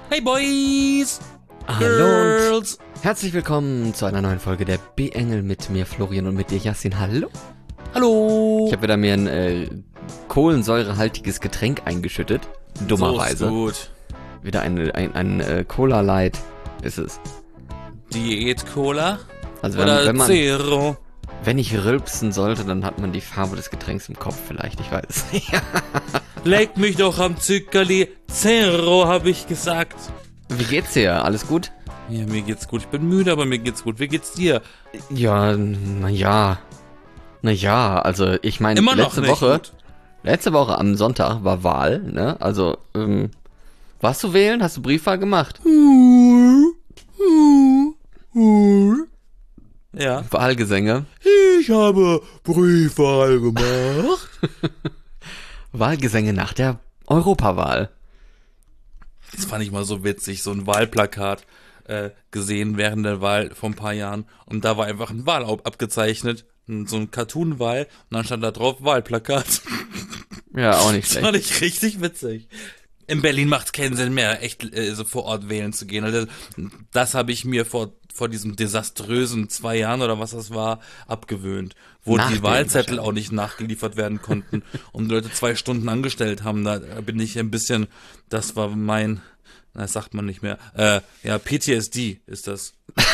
Hey Boys! Hallo Girls! und herzlich willkommen zu einer neuen Folge der B-Engel mit mir, Florian, und mit dir, Yassin. Hallo. Hallo! Ich habe wieder mir ein kohlensäurehaltiges Getränk eingeschüttet. Dummerweise. So ist gut. Wieder ein Cola Light ist es. Diät-Cola? Also Oder wenn Zero? wenn ich rülpsen sollte, dann hat man die Farbe des Getränks im Kopf vielleicht, ich weiß es nicht. Leck mich doch am Zuckerli. Zero, habe ich gesagt. Wie geht's dir? Alles gut? Ja, mir geht's gut. Ich bin müde, aber mir geht's gut. Wie geht's dir? Ja, naja, also ich meine, Immer noch nicht gut. Letzte Woche am Sonntag war Wahl, ne? Also, warst du wählen? Hast du Briefwahl gemacht? Ja. Wahlgesänge. Ich habe Briefwahl gemacht. Wahlgesänge nach der Europawahl. Das fand ich mal so witzig, so ein Wahlplakat gesehen während der Wahl vor ein paar Jahren. Und da war einfach ein Wahl abgezeichnet. So ein Cartoon-Wahl. Und dann stand da drauf Wahlplakat. Ja, auch nicht Das schlecht. fand ich richtig witzig. In Berlin macht es keinen Sinn mehr, echt so vor Ort wählen zu gehen. Also, das habe ich mir vor diesem desaströsen 2 Jahren oder was das war, abgewöhnt. Wo die Wahlzettel auch nicht nachgeliefert werden konnten und die Leute 2 Stunden angestellt haben. Da bin ich ein bisschen, das war mein, das sagt man nicht mehr, ja, PTSD ist das.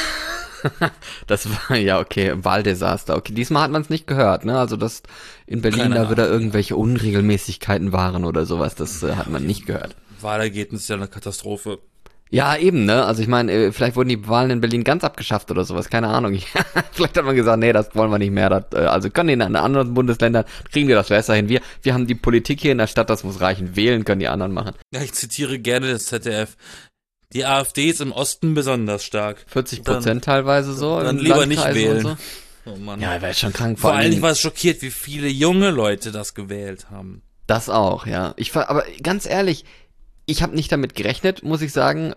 Das war, ja, okay, Wahldesaster. Okay, diesmal hat man es nicht gehört, ne? Also, dass in Berlin Keine da wieder Ahnung. irgendwelche Unregelmäßigkeiten waren oder sowas, das hat man nicht gehört. Wahlergebnis ist ja eine Katastrophe. Ja, eben, ne? Also ich meine, vielleicht wurden die Wahlen in Berlin ganz abgeschafft oder sowas, keine Ahnung. Vielleicht hat man gesagt, nee, das wollen wir nicht mehr. Das, also können die in anderen Bundesländern, kriegen wir das besser hin. Wir haben die Politik hier in der Stadt, das muss reichen. Wählen können die anderen machen. Ja, ich zitiere gerne das ZDF. Die AfD ist im Osten besonders stark. 40% teilweise so. Dann in lieber nicht Landkreisen wählen. und Oh Mann. So. Ja, wäre schon krank. Vor allem, ich war schockiert, wie viele junge Leute das gewählt haben. Das auch, ja. Aber ganz ehrlich, ich habe nicht damit gerechnet, muss ich sagen.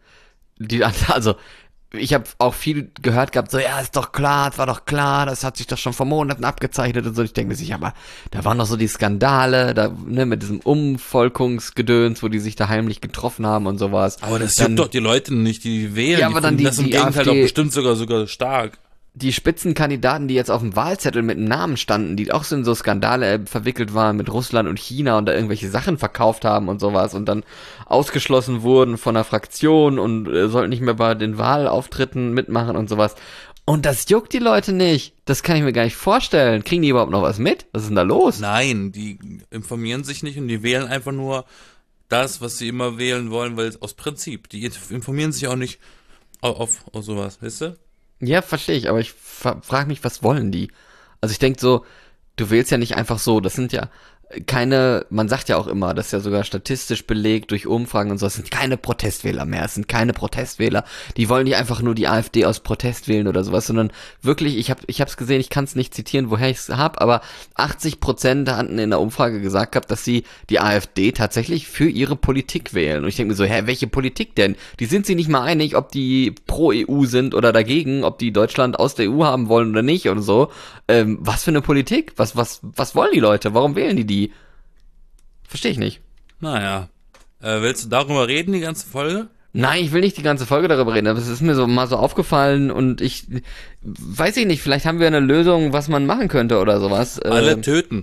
Also ich habe auch viel gehört gehabt, so, ja, ist doch klar, es war doch klar, das hat sich doch schon vor Monaten abgezeichnet und so. Ich denke mir sich, aber da waren noch so die Skandale, da, ne, mit diesem Umvolkungsgedöns, wo die sich da heimlich getroffen haben und sowas. Aber das Dann- juckt doch die Leute nicht, die wählen. Ja, die aber dann finden die- das im die Gegenteil AfD doch bestimmt sogar stark. Die Spitzenkandidaten, die jetzt auf dem Wahlzettel mit einem Namen standen, die auch so in so Skandale verwickelt waren mit Russland und China und da irgendwelche Sachen verkauft haben und sowas und dann ausgeschlossen wurden von der Fraktion und sollten nicht mehr bei den Wahlauftritten mitmachen und sowas. Und das juckt die Leute nicht. Das kann ich mir gar nicht vorstellen. Kriegen die überhaupt noch was mit? Was ist denn da los? Nein, die informieren sich nicht und die wählen einfach nur das, was sie immer wählen wollen, weil es aus Prinzip. Die informieren sich auch nicht auf sowas, weißt du? Ja, verstehe ich, aber ich frage mich, was wollen die? Also ich denke so, du wählst ja nicht einfach so, das sind ja keine, man sagt ja auch immer, das ist ja sogar statistisch belegt durch Umfragen und so, es sind keine Protestwähler mehr, es sind keine Protestwähler, die wollen nicht einfach nur die AfD aus Protest wählen oder sowas, sondern wirklich, ich hab's gesehen, ich kann es nicht zitieren, woher ich es hab, aber 80% hatten in der Umfrage gesagt gehabt, dass sie die AfD tatsächlich für ihre Politik wählen. Und ich denke mir so, welche Politik denn? Die sind sich nicht mal einig, ob die pro EU sind oder dagegen, ob die Deutschland aus der EU haben wollen oder nicht und so. Was für eine Politik? Was wollen die Leute? Warum wählen die? Verstehe ich nicht. Naja. Willst du darüber reden, die ganze Folge? Nein, ich will nicht die ganze Folge darüber reden, aber es ist mir so mal so aufgefallen und ich weiß ich nicht, vielleicht haben wir eine Lösung, was man machen könnte oder sowas. Alle töten.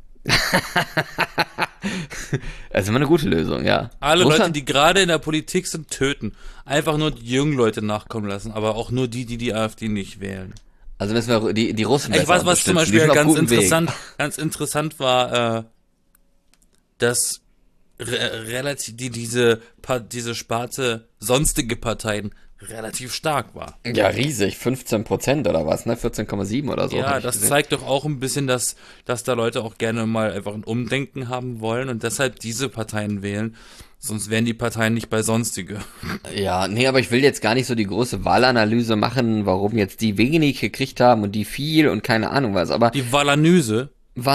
Das ist immer eine gute Lösung, ja. Alle Leute, Russland, die gerade in der Politik sind, töten. Einfach nur die jungen Leute nachkommen lassen, aber auch nur die AfD nicht wählen. also müssen wir die Russen Ich besser weiß, was zum unterstützen. Die Beispiel sind auf gutem ganz interessant war, dass relativ diese Sparte sonstige Parteien relativ stark war. Weg. Ja, riesig, 15% oder was, ne? 14,7 oder so. hab Ja, ich das gesehen. zeigt doch auch ein bisschen, dass da Leute auch gerne mal einfach ein Umdenken haben wollen und deshalb diese Parteien wählen. Sonst wären die Parteien nicht bei sonstige. Ja, nee, aber ich will jetzt gar nicht so die große Wahlanalyse machen, warum jetzt die wenig gekriegt haben und die viel und keine Ahnung was, aber Die Wallanalyse.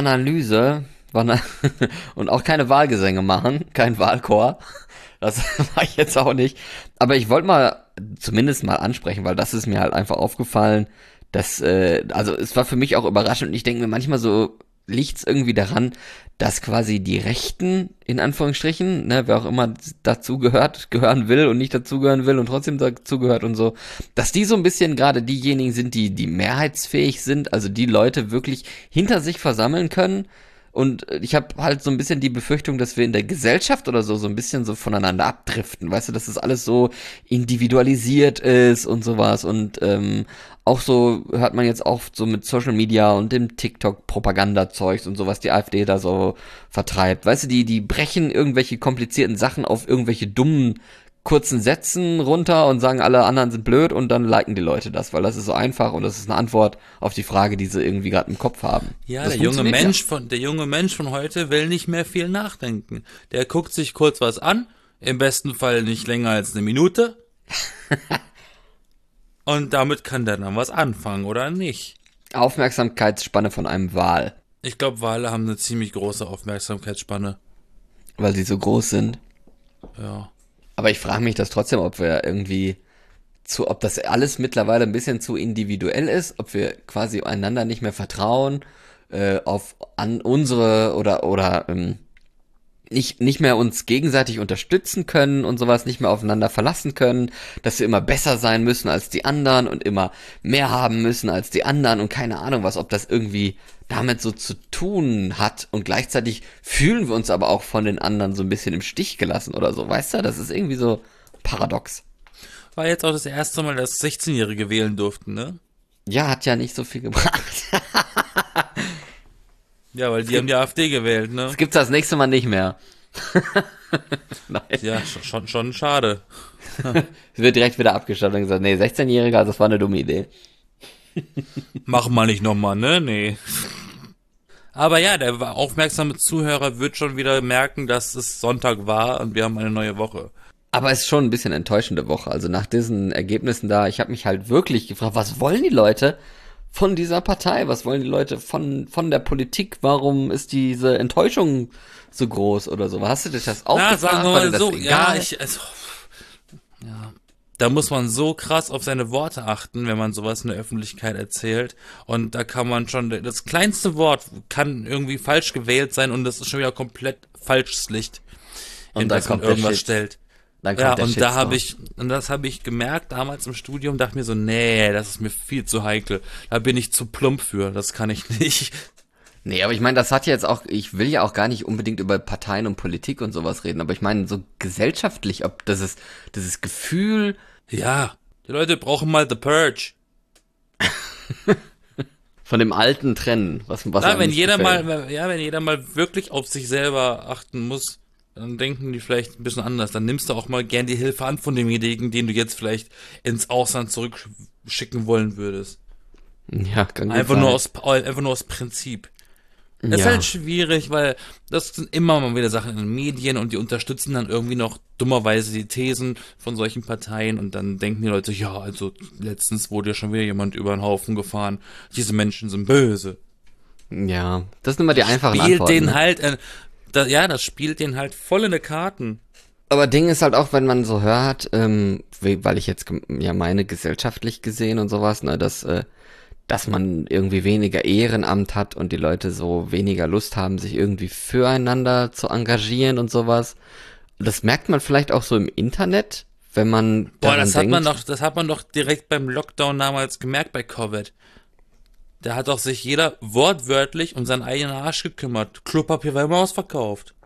und auch keine Wahlgesänge machen, kein Wahlchor. Das war ich jetzt auch nicht. Aber ich wollte mal zumindest mal ansprechen, weil das ist mir halt einfach aufgefallen, dass, also es war für mich auch überraschend und ich denke mir manchmal so, liegt's irgendwie daran, dass quasi die Rechten, in Anführungsstrichen, ne, wer auch immer gehören will und nicht dazugehören will und trotzdem dazugehört und so, dass die so ein bisschen gerade diejenigen sind, die mehrheitsfähig sind, also die Leute wirklich hinter sich versammeln können. Und ich habe halt so ein bisschen die Befürchtung, dass wir in der Gesellschaft oder so ein bisschen so voneinander abdriften, weißt du, dass das alles so individualisiert ist und sowas. Und auch so hört man jetzt auch so mit Social Media und dem TikTok-Propaganda-Zeugs und so, was die AfD da so vertreibt. Weißt du, die brechen irgendwelche komplizierten Sachen auf irgendwelche dummen kurzen Sätzen runter und sagen, alle anderen sind blöd und dann liken die Leute das, weil das ist so einfach und das ist eine Antwort auf die Frage, die sie irgendwie gerade im Kopf haben. Ja, das der junge Mensch von heute will nicht mehr viel nachdenken. Der guckt sich kurz was an, im besten Fall nicht länger als eine Minute. Und damit kann der dann was anfangen, oder nicht? Aufmerksamkeitsspanne von einem Wal. Ich glaube, Wale haben eine ziemlich große Aufmerksamkeitsspanne. Weil sie so groß sind. Ja. Aber ich frage mich das trotzdem, ob wir irgendwie ob das alles mittlerweile ein bisschen zu individuell ist, ob wir quasi einander nicht mehr vertrauen, an unsere oder nicht mehr uns gegenseitig unterstützen können und sowas, nicht mehr aufeinander verlassen können, dass wir immer besser sein müssen als die anderen und immer mehr haben müssen als die anderen und keine Ahnung was, ob das irgendwie damit so zu tun hat und gleichzeitig fühlen wir uns aber auch von den anderen so ein bisschen im Stich gelassen oder so, weißt du? Das ist irgendwie so paradox. War jetzt auch das erste Mal, dass 16-Jährige wählen durften, ne? Ja, hat ja nicht so viel gebracht. Ja, weil die haben die AfD gewählt, ne? Das gibt's das nächste Mal nicht mehr. Nein. Ja, schon schade. Es wird direkt wieder abgeschafft und gesagt, nee, 16-Jährige, also das war eine dumme Idee. Mach mal nicht nochmal, ne? Nee. Aber ja, der aufmerksame Zuhörer wird schon wieder merken, dass es Sonntag war und wir haben eine neue Woche. Aber es ist schon ein bisschen enttäuschende Woche. Also nach diesen Ergebnissen da, ich habe mich halt wirklich gefragt, was wollen die Leute von dieser Partei? Was wollen die Leute von der Politik? Warum ist diese Enttäuschung so groß oder so? Hast du dich das auch gefragt? Sagen wir mal so, ja, da muss man so krass auf seine Worte achten, wenn man sowas in der Öffentlichkeit erzählt. Und da kann man schon, das kleinste Wort kann irgendwie falsch gewählt sein und das ist schon wieder komplett falsches Licht, in das man irgendwas stellt. Ja, und das habe ich gemerkt damals im Studium, dachte mir so, nee, das ist mir viel zu heikel. Da bin ich zu plump für, das kann ich nicht. Nee, aber ich meine, das hat ja jetzt auch, ich will ja auch gar nicht unbedingt über Parteien und Politik und sowas reden, aber ich meine, so gesellschaftlich, ob dieses Gefühl. Ja, die Leute brauchen mal The Purge. Von dem alten trennen, was ja, wenn jeder mal wirklich auf sich selber achten muss, dann denken die vielleicht ein bisschen anders. Dann nimmst du auch mal gern die Hilfe an von demjenigen, den du jetzt vielleicht ins Ausland zurückschicken wollen würdest. Ja, kann gut einfach sein. Nur aus Prinzip. Das ist halt schwierig, weil das sind immer mal wieder Sachen in den Medien und die unterstützen dann irgendwie noch dummerweise die Thesen von solchen Parteien und dann denken die Leute, ja, also letztens wurde ja schon wieder jemand über den Haufen gefahren. Diese Menschen sind böse. Ja, das sind immer die einfachen Antworten. Das spielt denen halt voll in die Karten. Aber Ding ist halt auch, wenn man so hört, weil ich jetzt ja meine gesellschaftlich gesehen und sowas, ne, dass man irgendwie weniger Ehrenamt hat und die Leute so weniger Lust haben, sich irgendwie füreinander zu engagieren und sowas. Das merkt man vielleicht auch so im Internet, wenn man das hat man doch direkt beim Lockdown damals gemerkt bei Covid. Da hat doch sich jeder wortwörtlich um seinen eigenen Arsch gekümmert. Klopapier war immer ausverkauft.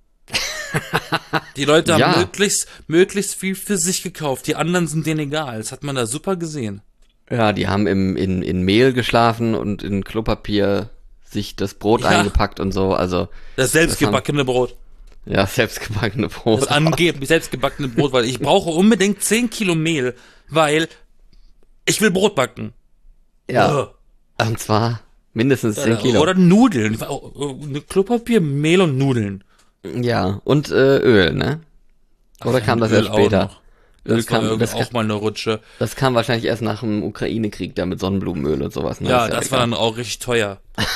Die Leute haben möglichst viel für sich gekauft. Die anderen sind denen egal. Das hat man da super gesehen. Ja, die haben in Mehl geschlafen und in Klopapier sich das Brot eingepackt und so. Also das selbstgebackene Brot. Ja, selbstgebackene Brot. Das angeblich selbstgebackene Brot, weil ich brauche unbedingt 10 Kilo Mehl, weil ich will Brot backen. Ja. Und zwar mindestens 10 Kilo. Oder Nudeln. Klopapier, Mehl und Nudeln. Ja, und Öl, ne? Oder kam das erst später? Das war auch mal eine Rutsche. Das kam wahrscheinlich erst nach dem Ukraine-Krieg, da mit Sonnenblumenöl und sowas. Ne? Ja, das war dann auch richtig teuer.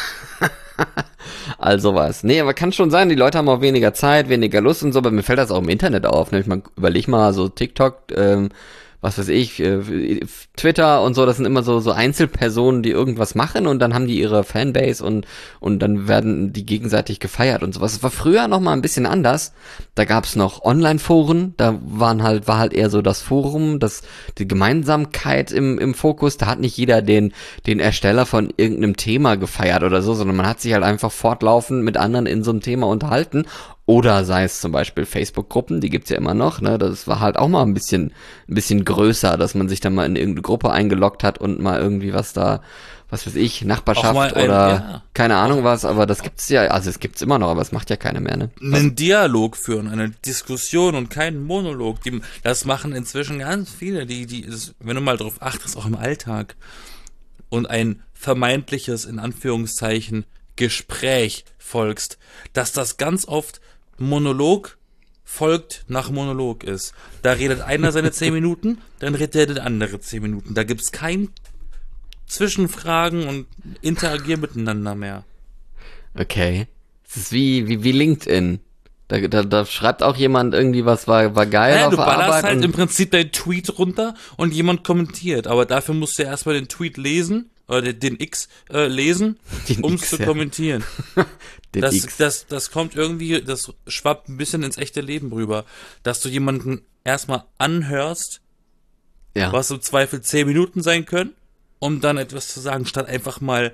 Also was. Nee, aber kann schon sein, die Leute haben auch weniger Zeit, weniger Lust und so, aber mir fällt das auch im Internet auf. Ne? Ich überleg mal, so TikTok, was weiß ich, Twitter und so, das sind immer so Einzelpersonen, die irgendwas machen und dann haben die ihre Fanbase und dann werden die gegenseitig gefeiert und sowas. Das war früher noch mal ein bisschen anders. Da gab's noch Online-Foren, da war halt eher so das Forum, die Gemeinsamkeit im Fokus. Da hat nicht jeder den Ersteller von irgendeinem Thema gefeiert oder so, sondern man hat sich halt einfach fortlaufend mit anderen in so einem Thema unterhalten. Oder sei es zum Beispiel Facebook-Gruppen, die gibt's ja immer noch, ne? Das war halt auch mal ein bisschen größer, dass man sich dann mal in irgendeine Gruppe eingeloggt hat und mal irgendwie was weiß ich, Nachbarschaft oder keine Ahnung was, aber das gibt's ja, also es gibt's immer noch, aber es macht ja keiner mehr, ne? Einen Dialog führen, eine Diskussion und keinen Monolog. Das machen inzwischen ganz viele, wenn du mal drauf achtest, auch im Alltag. Und ein vermeintliches, in Anführungszeichen, Gespräch folgst, dass das ganz oft Monolog folgt nach Monolog ist. Da redet einer seine 10 Minuten, dann redet der andere 10 Minuten. Da gibt's kein Zwischenfragen und interagieren miteinander mehr. Okay. Es ist wie LinkedIn. Da schreibt auch jemand irgendwie was war geil Ja, auf du der ballerst Arbeit. halt Und im Prinzip deinen Tweet runter und jemand kommentiert. Aber dafür musst du ja erstmal den Tweet lesen, oder den X lesen, um es zu kommentieren. Das kommt irgendwie, das schwappt ein bisschen ins echte Leben rüber. Dass du jemanden erstmal anhörst, ja. was im Zweifel 10 Minuten sein können, um dann etwas zu sagen, statt einfach mal,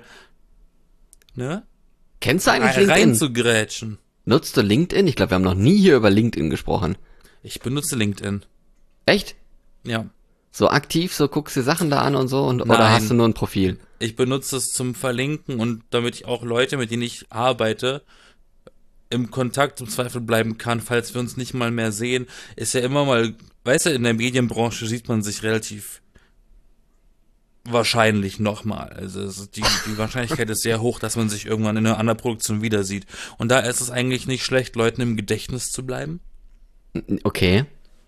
ne? Kennst du eigentlich LinkedIn? Reinzugrätschen. Nutzt du LinkedIn? Ich glaube, wir haben noch nie hier über LinkedIn gesprochen. Ich benutze LinkedIn. Echt? Ja. So aktiv, so guckst du Sachen da an und so oder hast du nur ein Profil? Ich benutze es zum Verlinken und damit ich auch Leute, mit denen ich arbeite, im Kontakt im Zweifel bleiben kann, falls wir uns nicht mal mehr sehen, ist ja immer mal, weißt du, in der Medienbranche sieht man sich relativ wahrscheinlich nochmal. Also die Wahrscheinlichkeit ist sehr hoch, dass man sich irgendwann in einer anderen Produktion wieder sieht. Und da ist es eigentlich nicht schlecht, Leuten im Gedächtnis zu bleiben. Okay.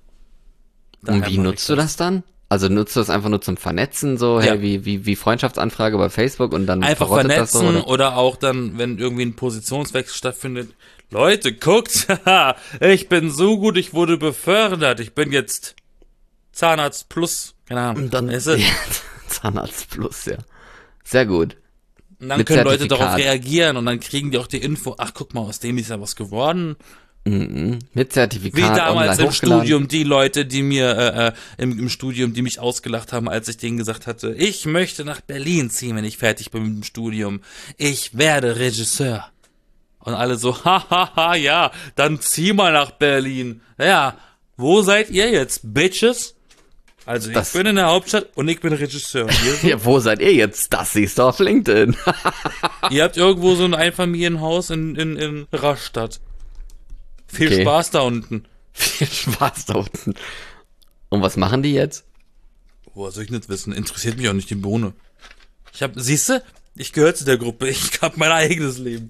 Und wie nutzt du das dann? Also nutzt du das einfach nur zum Vernetzen, so, hey, wie Freundschaftsanfrage bei Facebook und dann einfach vernetzen das so, oder auch dann, wenn irgendwie ein Positionswechsel stattfindet, Leute, guckt, ich bin so gut, ich wurde befördert, ich bin jetzt Zahnarzt Plus, keine Ahnung. Und dann Zahnarzt Plus, ja. Sehr gut. Und dann können Leute darauf reagieren und dann kriegen die auch die Info, ach guck mal, aus dem ist ja was geworden. Mit Zertifikat. Wie damals im Studium, die Leute, die mir im Studium, die mich ausgelacht haben, als ich denen gesagt hatte, ich möchte nach Berlin ziehen, wenn ich fertig bin mit dem Studium. Ich werde Regisseur. Und alle so, hahaha, ja, dann zieh mal nach Berlin. Ja, wo seid ihr jetzt, Bitches? Also ich bin in der Hauptstadt und ich bin Regisseur. Ja, wo seid ihr jetzt? Das siehst du auf LinkedIn. Ihr habt irgendwo so ein Einfamilienhaus in Rastatt. Viel Spaß da unten. Viel Spaß da unten. Und was machen die jetzt? Woher soll ich nicht wissen? Interessiert mich auch nicht die Bohne. Siehste, ich gehöre zu der Gruppe. Ich hab mein eigenes Leben.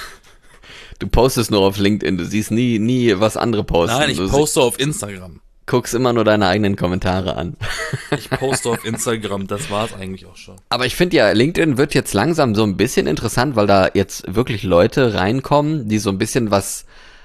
Du postest nur auf LinkedIn. Du siehst nie was andere posten. Nein, ich poste auf Instagram. Guckst immer nur deine eigenen Kommentare an. Ich poste auf Instagram. Das war's eigentlich auch schon. Aber ich finde ja, LinkedIn wird jetzt langsam so ein bisschen interessant, weil da jetzt wirklich Leute reinkommen, die so ein bisschen was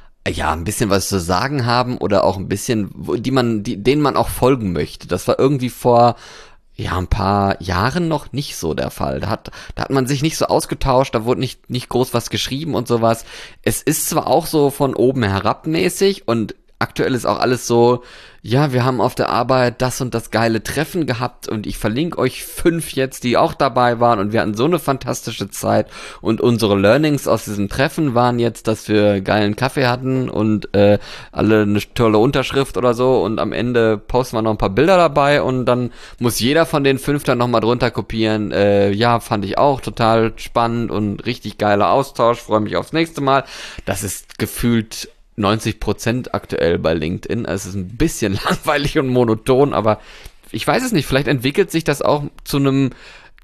zu sagen haben oder auch ein bisschen, denen man auch folgen möchte. Das war irgendwie vor, ein paar Jahren noch nicht so der Fall. Da hat man sich nicht so ausgetauscht, da wurde nicht groß was geschrieben und sowas. Es ist zwar auch so von oben herab mäßig und aktuell ist auch alles so, ja, wir haben auf der Arbeit das und das geile Treffen gehabt und ich verlinke euch 5 jetzt, die auch dabei waren und wir hatten so eine fantastische Zeit und unsere Learnings aus diesem Treffen waren jetzt, dass wir geilen Kaffee hatten und alle eine tolle Unterschrift oder so und am Ende posten wir noch ein paar Bilder dabei und dann muss jeder von den 5 dann nochmal drunter kopieren, fand ich auch total spannend und richtig geiler Austausch, freue mich aufs nächste Mal. Das ist gefühlt 90% aktuell bei LinkedIn. Es ist ein bisschen langweilig und monoton, aber ich weiß es nicht. Vielleicht entwickelt sich das auch zu einem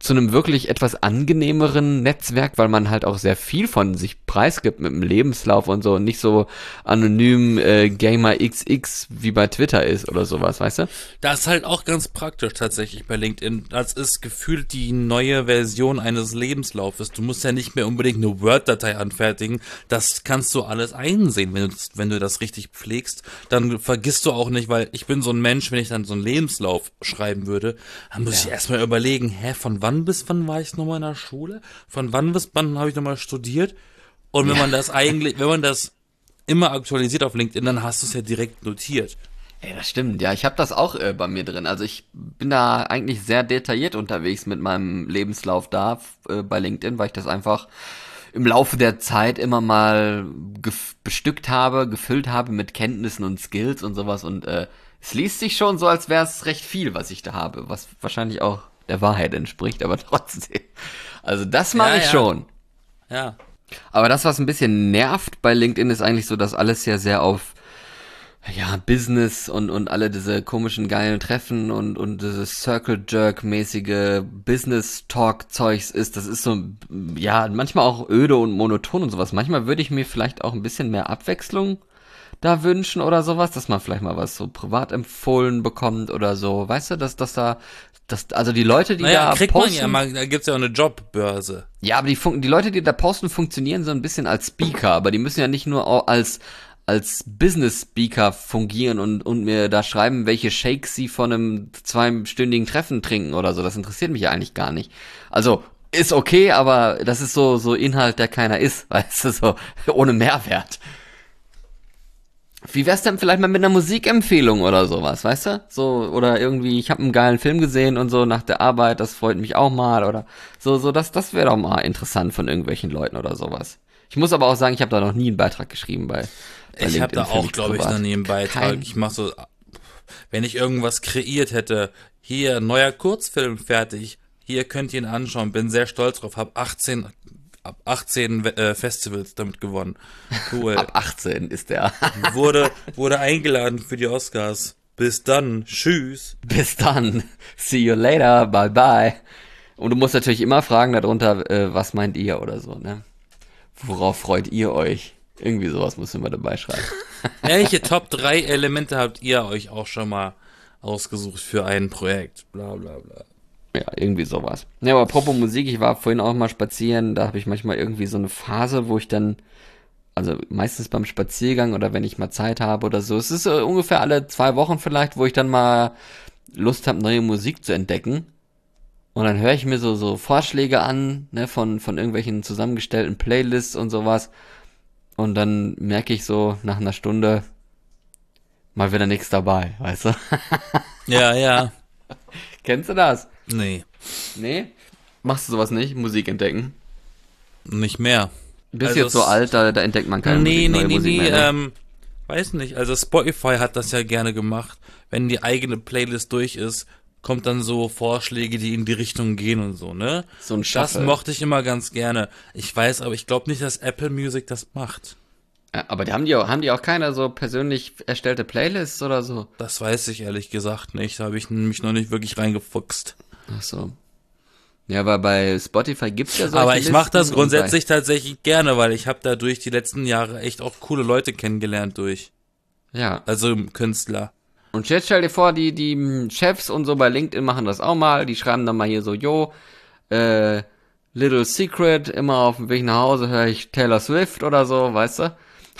zu einem wirklich etwas angenehmeren Netzwerk, weil man halt auch sehr viel von sich preisgibt mit dem Lebenslauf und so und nicht so anonym Gamer XX wie bei Twitter ist oder sowas, weißt du? Das ist halt auch ganz praktisch tatsächlich bei LinkedIn. Das ist gefühlt die neue Version eines Lebenslaufes. Du musst ja nicht mehr unbedingt eine Word-Datei anfertigen. Das kannst du alles einsehen, wenn du das richtig pflegst. Dann vergisst du auch nicht, weil ich bin so ein Mensch, wenn ich dann so einen Lebenslauf schreiben würde, dann muss ich erstmal überlegen, von wann bis wann war ich nochmal in der Schule? Von wann bis wann habe ich nochmal studiert? Und wenn man das immer aktualisiert auf LinkedIn, dann hast du es ja direkt notiert. Ey, das stimmt, ja, ich habe das auch bei mir drin. Also ich bin da eigentlich sehr detailliert unterwegs mit meinem Lebenslauf da bei LinkedIn, weil ich das einfach im Laufe der Zeit immer mal bestückt habe, gefüllt habe mit Kenntnissen und Skills und sowas. Und es liest sich schon so, als wäre es recht viel, was ich da habe, was wahrscheinlich auch der Wahrheit entspricht, aber trotzdem. Also das mache ich schon. Ja. Aber das, was ein bisschen nervt bei LinkedIn, ist eigentlich so, dass alles ja sehr auf Business und alle diese komischen geilen Treffen und dieses Circle-Jerk-mäßige Business-Talk-Zeugs ist. Das ist so, ja, manchmal auch öde und monoton und sowas. Manchmal würde ich mir vielleicht auch ein bisschen mehr Abwechslung da wünschen oder sowas, dass man vielleicht mal was so privat empfohlen bekommt oder so. Weißt du, also die Leute, die da kriegt posten. Man ja, da gibt's ja auch eine Jobbörse. Ja, aber die Leute, die da posten, funktionieren so ein bisschen als Speaker, aber die müssen ja nicht nur als Business-Speaker fungieren und mir da schreiben, welche Shakes sie von einem 2-stündigen Treffen trinken oder so. Das interessiert mich ja eigentlich gar nicht. Also, ist okay, aber das ist so Inhalt, der keiner ist, weißt du, so ohne Mehrwert. Wie wär's denn vielleicht mal mit einer Musikempfehlung oder sowas, weißt du? So, oder irgendwie, ich habe einen geilen Film gesehen und so nach der Arbeit, das freut mich auch mal oder so, das wäre doch mal interessant von irgendwelchen Leuten oder sowas. Ich muss aber auch sagen, ich habe da noch nie einen Beitrag geschrieben bei ich habe da auch, glaube ich, noch nie einen Beitrag. Ich mache so, wenn ich irgendwas kreiert hätte, hier, neuer Kurzfilm fertig, hier könnt ihr ihn anschauen, bin sehr stolz drauf, ab 18 Festivals damit gewonnen. Cool. Ab 18 ist der. Wurde eingeladen für die Oscars. Bis dann. Tschüss. Bis dann. See you later. Bye bye. Und du musst natürlich immer fragen darunter, was meint ihr oder so, ne? Worauf freut ihr euch? Irgendwie sowas muss immer dabei schreiben. Welche Top 3 Elemente habt ihr euch auch schon mal ausgesucht für ein Projekt? Bla bla bla. Ja, irgendwie sowas. Ja, aber apropos Musik, ich war vorhin auch mal spazieren, da habe ich manchmal irgendwie so eine Phase, wo ich dann, also meistens beim Spaziergang oder wenn ich mal Zeit habe oder so, es ist ungefähr alle 2 Wochen vielleicht, wo ich dann mal Lust habe, neue Musik zu entdecken. Und dann höre ich mir so Vorschläge an, ne, von irgendwelchen zusammengestellten Playlists und sowas. Und dann merke ich so nach einer Stunde mal wieder nichts dabei, weißt du? Ja, ja. Kennst du das? Nee. Nee? Machst du sowas nicht? Musik entdecken? Nicht mehr. Bist jetzt so alt, da entdeckt man keine Musik mehr. Ne? Weiß nicht. Also Spotify hat das ja gerne gemacht. Wenn die eigene Playlist durch ist, kommt dann so Vorschläge, die in die Richtung gehen und so, ne? So ein Shuffle. Das mochte ich immer ganz gerne. Ich weiß, aber ich glaube nicht, dass Apple Music das macht. Ja, aber haben die auch keine so persönlich erstellte Playlists oder so? Das weiß ich ehrlich gesagt nicht. Da habe ich mich noch nicht wirklich reingefuchst. Ach so. Ja, aber bei Spotify gibt's ja solche Aber ich mache das Listen grundsätzlich tatsächlich gerne, weil ich habe dadurch die letzten Jahre echt auch coole Leute kennengelernt durch. Ja. Also Künstler. Und jetzt stell dir vor, die Chefs und so bei LinkedIn machen das auch mal. Die schreiben dann mal hier so, Little Secret, immer auf dem Weg nach Hause höre ich Taylor Swift oder so, weißt du?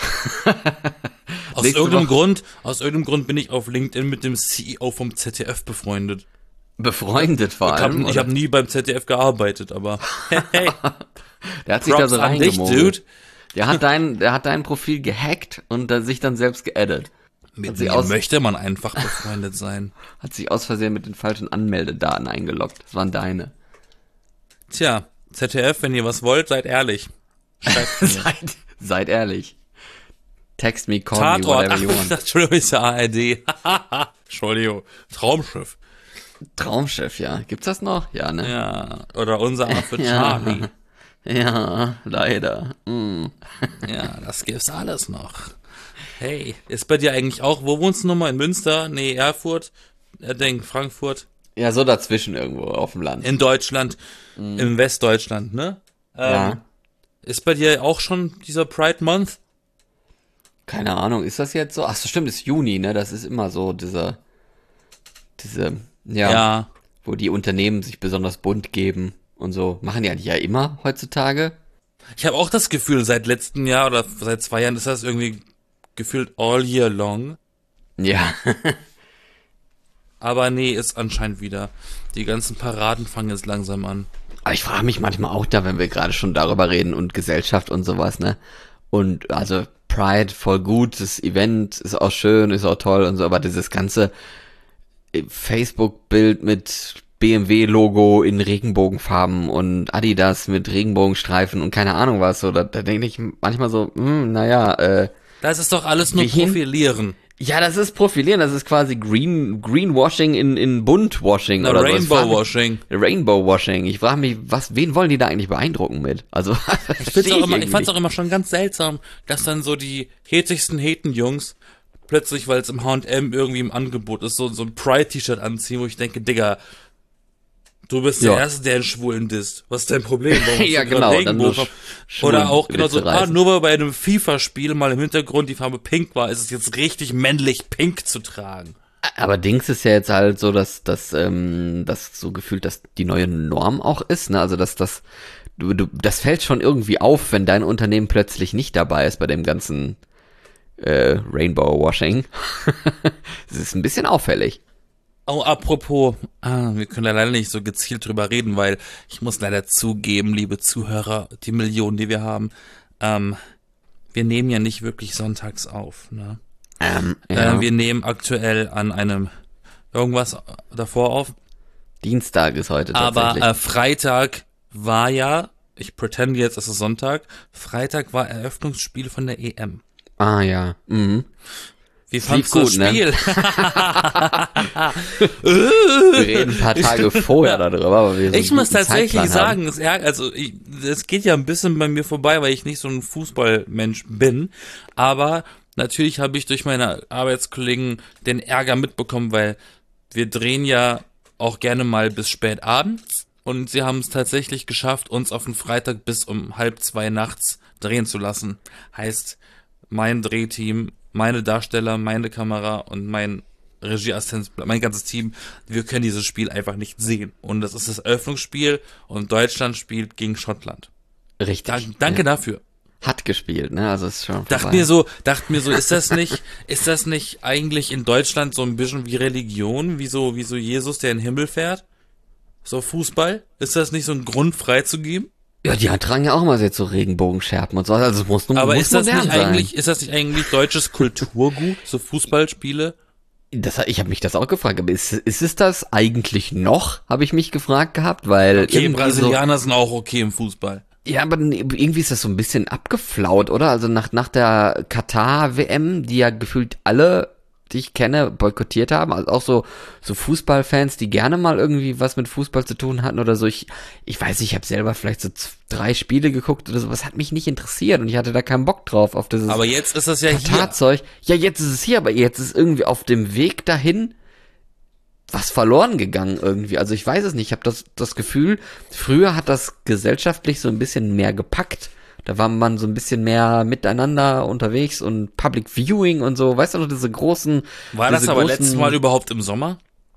Aus irgendeinem Grund bin ich auf LinkedIn mit dem CEO vom ZDF befreundet. Befreundet vor allem? Ich habe nie beim ZDF gearbeitet, aber hey. Der hat sich da so reingemogelt. Dude. Der hat dein Profil gehackt und sich dann selbst geaddet. Mit mir möchte man einfach befreundet sein. Hat sich aus Versehen mit den falschen Anmeldedaten eingeloggt. Das waren deine. Tja, ZDF, wenn ihr was wollt, seid ehrlich. Schreibt mir. Seid ehrlich. Text me, call me, whatever you want. Entschuldigung, ist ja ARD. Entschuldigung, Traumschiff. Traumschiff, ja. Gibt's das noch? Ja, ne? Ja, oder unser Affe Charlie. Ja, leider. Ja, das gibt's alles noch. Hey, ist bei dir eigentlich auch, wo wohnst du nochmal? In Münster? Nee, Erfurt? Frankfurt? Ja, so dazwischen irgendwo auf dem Land. In Deutschland, im Westdeutschland, ne? Ja. Ist bei dir auch schon dieser Pride Month? Keine Ahnung, ist das jetzt so? Ach so, stimmt, ist Juni, ne? Das ist immer so Ja. wo die Unternehmen sich besonders bunt geben und so. Machen die eigentlich ja immer heutzutage. Ich habe auch das Gefühl, seit letztem Jahr oder seit 2 Jahren ist das irgendwie gefühlt all year long. Ja. Aber nee, ist anscheinend wieder. Die ganzen Paraden fangen jetzt langsam an. Aber ich frage mich manchmal auch da, wenn wir gerade schon darüber reden und Gesellschaft und sowas, ne? Und also Pride voll gut, das Event ist auch schön, ist auch toll und so, aber dieses ganze Facebook-Bild mit BMW-Logo in Regenbogenfarben und Adidas mit Regenbogenstreifen und keine Ahnung was, so, da denke ich manchmal so, Das ist doch alles nur Wohin? Profilieren. ja, das ist Profilieren, das ist quasi Greenwashing in Buntwashing oder so. Rainbow-Washing. Rainbow-Washing. Ich frage mich, wen wollen die da eigentlich beeindrucken mit? Also, Ich fand's auch immer schon ganz seltsam, dass dann so die hetigsten Hetenjungs plötzlich, weil es im H&M irgendwie im Angebot ist, so ein Pride-T-Shirt anziehen, wo ich denke, Digga, du bist der Ja. Erste, der einen Schwulen disst. Was ist dein Problem? Warum hast Ja, du gerade genau, dann nur Regenbogen? Schwulen Oder auch genau so, Witze reißen. nur weil bei einem FIFA-Spiel mal im Hintergrund die Farbe pink war, ist es jetzt richtig männlich, pink zu tragen. Aber Dings ist ja jetzt halt so, dass das so gefühlt, dass die neue Norm auch ist, ne? Also dass das fällt schon irgendwie auf, wenn dein Unternehmen plötzlich nicht dabei ist bei dem ganzen Rainbow-Washing. Das ist ein bisschen auffällig. Oh, apropos, wir können ja leider nicht so gezielt drüber reden, weil ich muss leider zugeben, liebe Zuhörer, die Millionen, die wir haben, wir nehmen ja nicht wirklich sonntags auf, ne? Ja. Wir nehmen aktuell an einem irgendwas davor auf, Dienstag ist heute tatsächlich. aber Freitag war ja, ich pretende jetzt, es ist Sonntag, Freitag war Eröffnungsspiel von der EM. Ah ja. Mhm. Wie fandst du das gut, ne? Spiel? Wir reden ein paar Tage vorher darüber, aber wir so Ich muss einen tatsächlich Zeitplan haben. sagen, es geht ja ein bisschen bei mir vorbei, weil ich nicht so ein Fußballmensch bin, aber natürlich habe ich durch meine Arbeitskollegen den Ärger mitbekommen, weil wir drehen ja auch gerne mal bis spät abends und sie haben es tatsächlich geschafft, uns auf den Freitag bis um 1:30 nachts drehen zu lassen. Heißt, mein Drehteam, meine Darsteller, meine Kamera und mein Regieassistent, mein ganzes Team, wir können dieses Spiel einfach nicht sehen. Und das ist das Eröffnungsspiel und Deutschland spielt gegen Schottland. Richtig. Danke dafür. Hat gespielt, ne? Also ist schon Dachte mir so, ist das nicht eigentlich in Deutschland so ein bisschen wie Religion, wie so Jesus, der in den Himmel fährt? So Fußball? Ist das nicht so ein Grund freizugeben? Ja, die tragen ja auch immer jetzt so Regenbogenscherben und so. Also es muss Aber muss ist das modern nicht sein. ist das nicht eigentlich deutsches Kulturgut, so Fußballspiele? Ich habe mich das auch gefragt, aber ist es das eigentlich noch, habe ich mich gefragt gehabt, weil Okay, irgendwie Brasilianer sind auch okay im Fußball. ja, aber irgendwie ist das so ein bisschen abgeflaut, oder? Also nach der Katar-WM, die ja gefühlt alle, die ich kenne, boykottiert haben, also auch so Fußballfans, die gerne mal irgendwie was mit Fußball zu tun hatten oder so. Ich weiß nicht, ich habe selber vielleicht so 3 Spiele geguckt oder sowas, hat mich nicht interessiert und ich hatte da keinen Bock drauf auf dieses Aber jetzt ist das ja hier. Katar-Zeug. Ja, jetzt ist es hier, aber jetzt ist irgendwie auf dem Weg dahin was verloren gegangen irgendwie. Also ich weiß es nicht. Ich habe das Gefühl, früher hat das gesellschaftlich so ein bisschen mehr gepackt. Da war man so ein bisschen mehr miteinander unterwegs und Public Viewing und so. Weißt du noch, diese großen... War das diese aber großen, letztes Mal überhaupt im Sommer?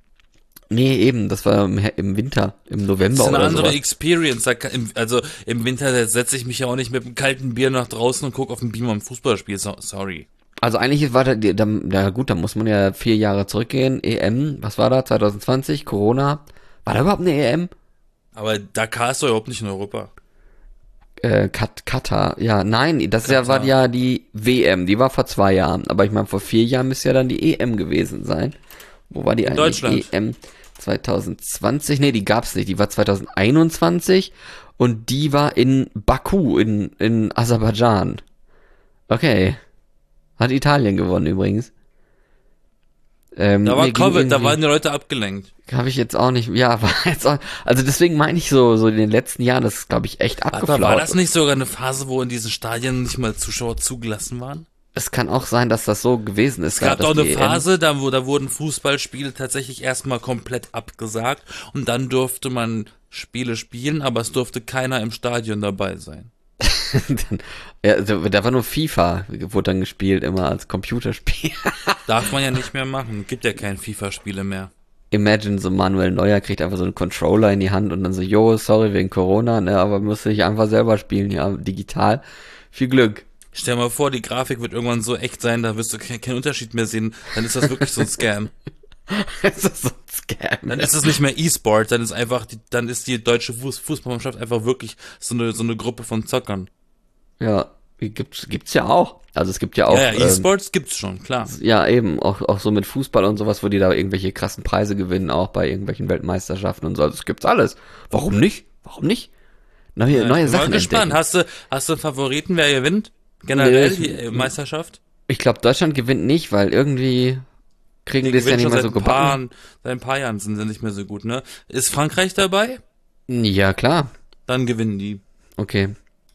Nee, eben. Das war im Winter, im November Das ist eine oder andere so. Experience. Also im Winter setze ich mich ja auch nicht mit einem kalten Bier nach draußen und gucke auf den Beamer ein Fußballspiel. Sorry. Also eigentlich war da muss man ja 4 Jahre zurückgehen. EM, was war da? 2020, Corona. War da überhaupt eine EM? Aber Dakar ist doch überhaupt nicht in Europa. Katar, ja, nein, das Katar. war ja die WM, die war vor 2 Jahren, aber ich meine, vor 4 Jahren müsste ja dann die EM gewesen sein. Wo war die eigentlich? Deutschland. EM 2020, nee, die gab's nicht, die war 2021 und die war in Baku, in Aserbaidschan. Okay. Hat Italien gewonnen übrigens. Da war nee, Covid, da waren die Leute abgelenkt. habe ich jetzt auch nicht, ja, war jetzt auch, also deswegen meine ich so in den letzten Jahren, das ist, glaube ich, echt Aber abgeflaut. war das nicht sogar eine Phase, wo in diesen Stadien nicht mal Zuschauer zugelassen waren? Es kann auch sein, dass das so gewesen ist. Es gab dass auch eine die EM Phase, da wurden Fußballspiele tatsächlich erstmal komplett abgesagt und dann durfte man Spiele spielen, aber es durfte keiner im Stadion dabei sein. Ja, da war nur FIFA, wurde dann gespielt, immer als Computerspiel. Darf man ja nicht mehr machen. Gibt ja kein FIFA-Spiele mehr. Imagine, so Manuel Neuer kriegt einfach so einen Controller in die Hand und dann so, jo, sorry wegen Corona, ne, aber musste ich einfach selber spielen, ja, digital. Viel Glück. Stell dir mal vor, die Grafik wird irgendwann so echt sein, da wirst du keinen Unterschied mehr sehen. Dann ist das wirklich so ein Scam. Das ist so ein Scam. Dann ist es nicht mehr E-Sport, dann ist die deutsche Fußballmannschaft einfach wirklich so eine Gruppe von Zockern. Ja, gibt's ja auch. Also es gibt ja auch. Ja, E-Sports gibt's schon, klar. Ja, eben, auch so mit Fußball und sowas, wo die da irgendwelche krassen Preise gewinnen, auch bei irgendwelchen Weltmeisterschaften und so. Also es gibt's alles. Warum nicht? Warum nicht? Neue Ich bin Sachen mal gespannt. entdecken. Hast du einen Favoriten, wer gewinnt? Generell Nee, die Meisterschaft? Ich glaube, Deutschland gewinnt nicht, weil irgendwie kriegen die es ja nicht mehr so gebacken. Seit ein paar Jahren sind sie nicht mehr so gut, ne? Ist Frankreich dabei? Ja, klar. Dann gewinnen die. Okay.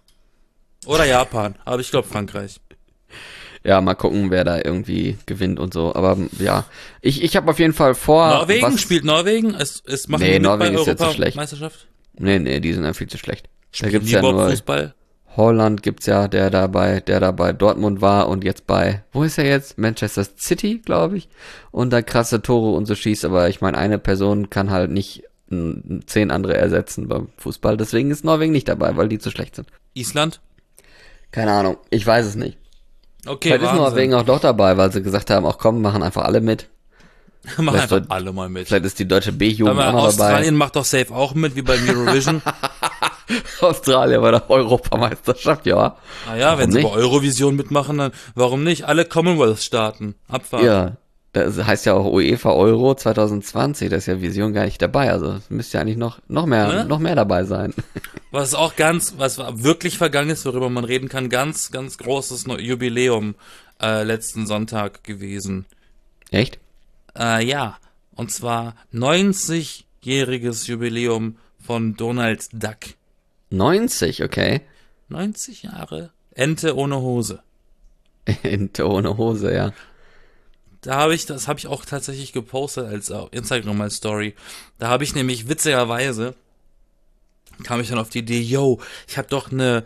Oder Japan, aber ich glaube Frankreich. Ja, mal gucken, wer da irgendwie gewinnt und so. Aber ja, ich habe auf jeden Fall vor. Norwegen? Spielt Norwegen? Machen die mit Norwegen bei ist jetzt zu schlecht. Europameisterschaft? Nee, die sind ja viel zu schlecht. Spielen Da gibt's die ja überhaupt nur Fußball? Holland gibt's ja, der da bei Dortmund war und jetzt wo ist er jetzt? Manchester City, glaube ich. Und da krasse Tore und so schießt, aber ich meine, eine Person kann halt nicht 10 andere ersetzen beim Fußball. Deswegen ist Norwegen nicht dabei, weil die zu schlecht sind. Island? Keine Ahnung, ich weiß es nicht. Okay, Vielleicht ist Norwegen auch doch dabei, weil sie gesagt haben, ach komm, machen einfach alle mit. Machen Vielleicht einfach alle mal mit. Vielleicht ist die deutsche B-Jugend auch noch Australien macht doch safe auch mit, wie beim Eurovision. Australien bei der Europameisterschaft, ja. Ah ja, Warum wenn sie nicht? bei Eurovision mitmachen, dann warum nicht? Alle Commonwealth-Staaten. Abfahren. Ja, das heißt ja auch UEFA Euro 2020, da ist ja Vision gar nicht dabei, also es müsste ja eigentlich noch mehr dabei sein. Was wirklich vergangen ist, worüber man reden kann, ganz, ganz großes Jubiläum letzten Sonntag gewesen. Echt? Ja, und zwar 90-jähriges Jubiläum von Donald Duck. 90, okay. 90 Jahre Ente ohne Hose. Ente ohne Hose, ja. Das habe ich auch tatsächlich gepostet als Instagram als Story. Da habe ich nämlich witzigerweise kam ich dann auf die Idee, ich habe eine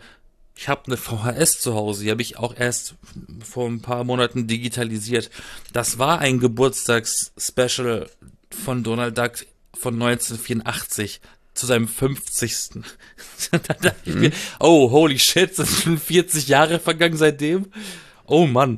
VHS zu Hause, die habe ich auch erst vor ein paar Monaten digitalisiert. Das war ein Geburtstagsspecial von Donald Duck von 1984 zu seinem 50. Da dachte ich mir, oh, holy shit, sind schon 40 Jahre vergangen seitdem? Oh Mann.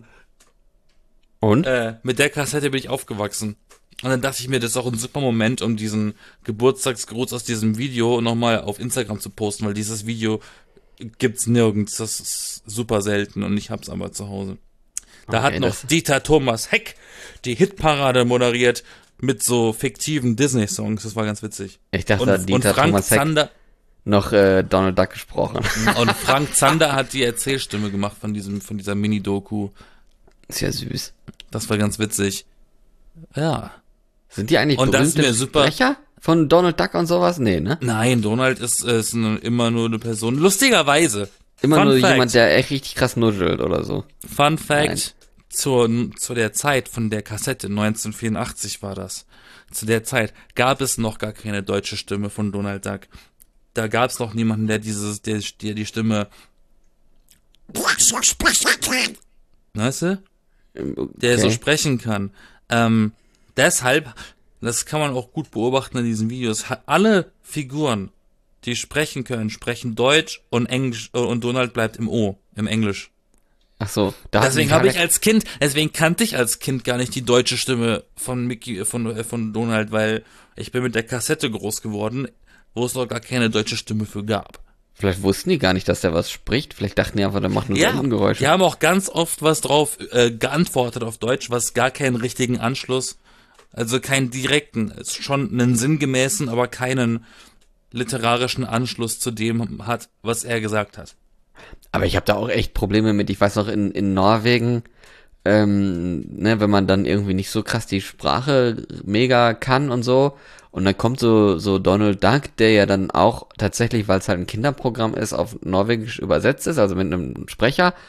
Und? Mit der Kassette bin ich aufgewachsen. Und dann dachte ich mir, das ist auch ein super Moment, um diesen Geburtstagsgruß aus diesem Video nochmal auf Instagram zu posten, weil dieses Video gibt's nirgends. Das ist super selten und ich hab's aber zu Hause. Da hat noch Dieter Thomas Heck die Hitparade moderiert mit so fiktiven Disney-Songs. Das war ganz witzig. Ich dachte, Dieter Thomas Heck noch Donald Duck gesprochen. Und Frank Zander hat die Erzählstimme gemacht von dieser Mini-Doku. Ist ja süß. Das war ganz witzig. Ja. Sind die eigentlich und berühmte Sprecher von Donald Duck und sowas? Nee, ne? Nein, Donald ist immer nur eine Person. Lustigerweise. Immer nur jemand, der echt richtig krass nuschelt oder so. Fun Fact, zu der Zeit von der Kassette, 1984 war das. Zu der Zeit gab es noch gar keine deutsche Stimme von Donald Duck. Da gab es noch niemanden, der die Stimme, weißt du? Der so sprechen kann. Deshalb, das kann man auch gut beobachten in diesen Videos, alle Figuren, die sprechen können, sprechen Deutsch und Englisch und Donald bleibt im Englisch. Ach so, deswegen kannte ich als Kind gar nicht die deutsche Stimme von von Donald, weil ich bin mit der Kassette groß geworden, wo es noch gar keine deutsche Stimme für gab. Vielleicht wussten die gar nicht, dass der was spricht. Vielleicht dachten die einfach, der macht nur Geräusche. Die haben auch ganz oft was drauf geantwortet auf Deutsch, was gar keinen richtigen Anschluss, also keinen direkten, ist schon einen sinngemäßen, aber keinen literarischen Anschluss zu dem hat, was er gesagt hat. Aber ich habe da auch echt Probleme mit. Ich weiß noch, in Norwegen, wenn man dann irgendwie nicht so krass die Sprache mega kann und so, und dann kommt so Donald Duck, der ja dann auch tatsächlich, weil es halt ein Kinderprogramm ist, auf Norwegisch übersetzt ist, also mit einem Sprecher.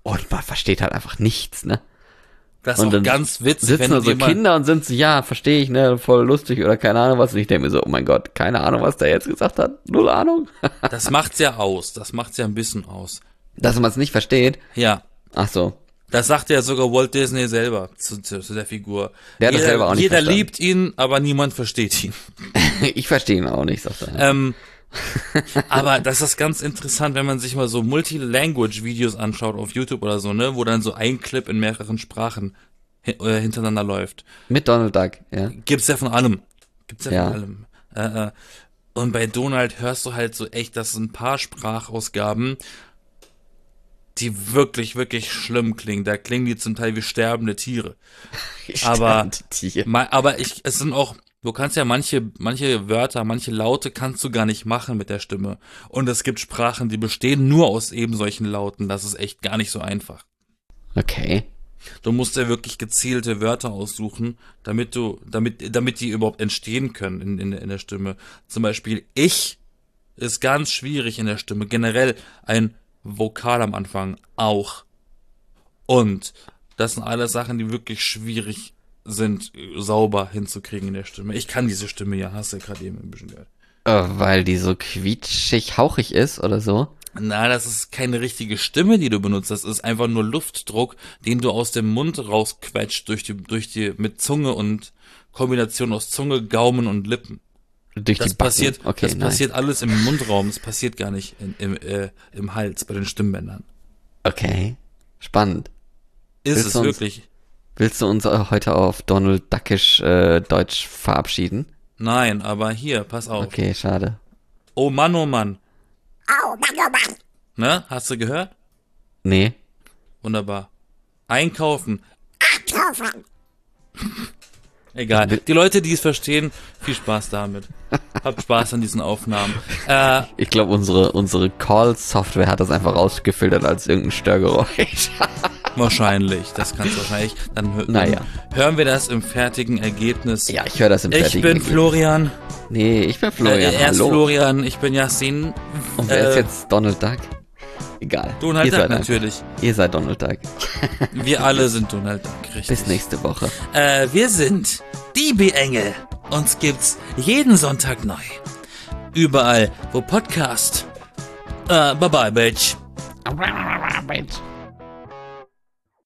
Und man versteht halt einfach nichts, ne? Das ist Und auch dann ganz witzig, sitzen da so jemand- Kinder und sind so, ja, verstehe ich, ne, voll lustig oder keine Ahnung was. Und ich denke mir so, oh mein Gott, keine Ahnung, was der jetzt gesagt hat. Null Ahnung. Das macht's ja aus. Das macht's ja ein bisschen aus. Dass man es nicht versteht. Ja. Ach so. Das sagt ja sogar Walt Disney selber zu der Figur. Der hat das selber auch nicht Jeder verstanden. liebt ihn, aber niemand versteht ihn. Ich verstehe ihn auch nicht, sagt er. Aber das ist ganz interessant, wenn man sich mal so Multilanguage-Videos anschaut auf YouTube oder so, ne, wo dann so ein Clip in mehreren Sprachen hintereinander läuft. Mit Donald Duck, ja. Gibt's ja von allem. Ja. Von allem. Und bei Donald hörst du halt so echt, dass ein paar Sprachausgaben, die wirklich, wirklich schlimm klingen. Da klingen die zum Teil wie sterbende Tiere. Aber, es sind auch, du kannst ja manche Wörter, manche Laute kannst du gar nicht machen mit der Stimme. Und es gibt Sprachen, die bestehen nur aus eben solchen Lauten. Das ist echt gar nicht so einfach. Okay. Du musst ja wirklich gezielte Wörter aussuchen, damit die überhaupt entstehen können in der Stimme. Zum Beispiel ich ist ganz schwierig in der Stimme. Generell ein Vokal am Anfang auch. Und das sind alles Sachen, die wirklich schwierig sind, sauber hinzukriegen in der Stimme. Ich kann diese Stimme ja, hast du ja gerade eben ein bisschen gehört. Weil die so quietschig, hauchig ist oder so. Na, das ist keine richtige Stimme, die du benutzt. Das ist einfach nur Luftdruck, den du aus dem Mund rausquetscht mit Zunge und Kombination aus Zunge, Gaumen und Lippen. Durch Das die Backen. passiert, Okay, das nice. passiert alles im Mundraum. Das passiert gar nicht im Hals bei den Stimmbändern. Okay. Spannend. Ist es wirklich? Willst du uns heute auf Donald Duckisch Deutsch verabschieden? Nein, aber hier, pass auf. Okay, schade. Oh Mann, oh Mann. Ne? Hast du gehört? Nee. Wunderbar. Einkaufen. Egal. Die Leute, die es verstehen, viel Spaß damit. Habt Spaß an diesen Aufnahmen. Ich glaube, unsere Call-Software hat das einfach rausgefiltert als irgendein Störgeräusch. Wahrscheinlich. Das kannst du wahrscheinlich. Dann Naja. hören wir das im fertigen Ergebnis. Ja, ich höre das im Ich fertigen bin Ergebnis. Florian. Nee, ich bin Florian. Er ist Hallo. Florian. Ich bin Yassin. Und wer ist jetzt Donald Duck? Egal. Donald Ihr Duck seid natürlich. Ihr seid Donald Duck. Wir alle sind Donald Duck, richtig. Bis nächste Woche. Wir sind die B-Engel. Uns gibt's jeden Sonntag neu. Überall, wo Podcast. Bye-bye, Bitch. Bitch.